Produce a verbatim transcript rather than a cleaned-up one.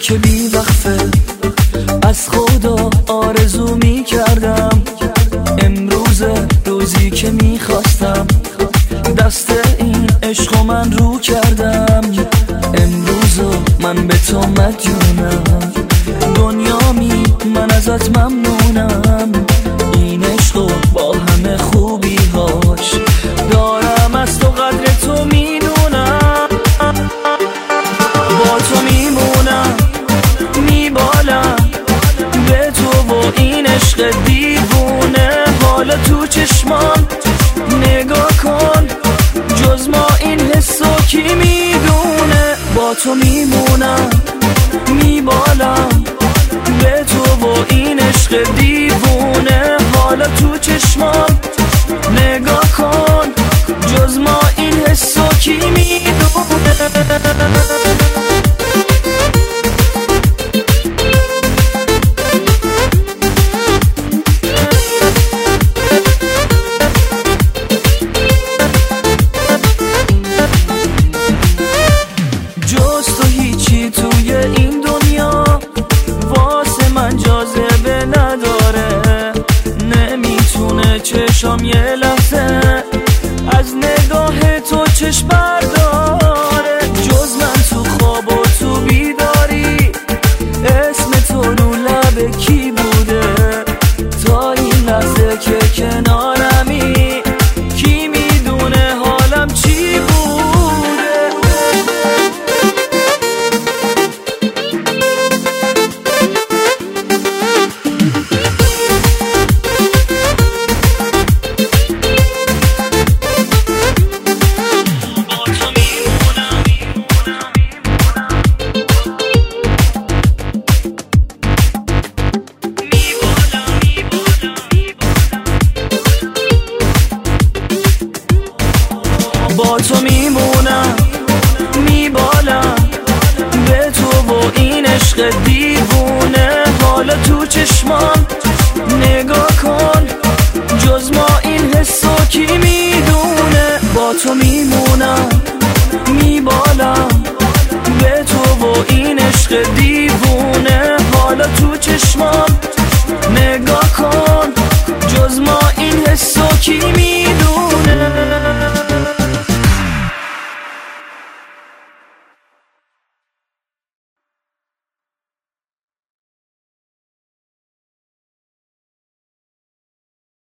که بی وقفه از خدا آرزو می کردم، امروز روزی که می خواستم دست این عشق من رو کردم. امروز من به تو مدیونم، دنیا می من ازت ممنونم. این عشق با همه خوبی هاش دارم، از تو قدر تو میدونم. با تو میمونم میبالم به تو و این عشق دیوونه. حالا تو چشمان نگاه کن، جز ما این حسو کی میدونه. با تو میمونم میبالم به تو و این عشق دیوونه. حالا تو چشمان نگاه کن، جز ما این حسو کی میدونه. توی این دنیا واسه من جاذبه نداره، نمیتونه چشام یه لحظه از نگاه تو چشم برداره. جز من تو خواب و تو بیداری اسم تو رو لب کی بوده؟ تا این لحظه که کنارمی کی میدونه حالم چی بوده؟ با تو میمونم میبالم به تو و این عشق دیوونه. حالا تو چشمان نگاه کن، جز ما این حسو کی میدونه. با تو میمونم میبالم به تو و این عشق دیوونه. حالا تو چشمان نگاه کن، جز ما این حسو کی میدونه.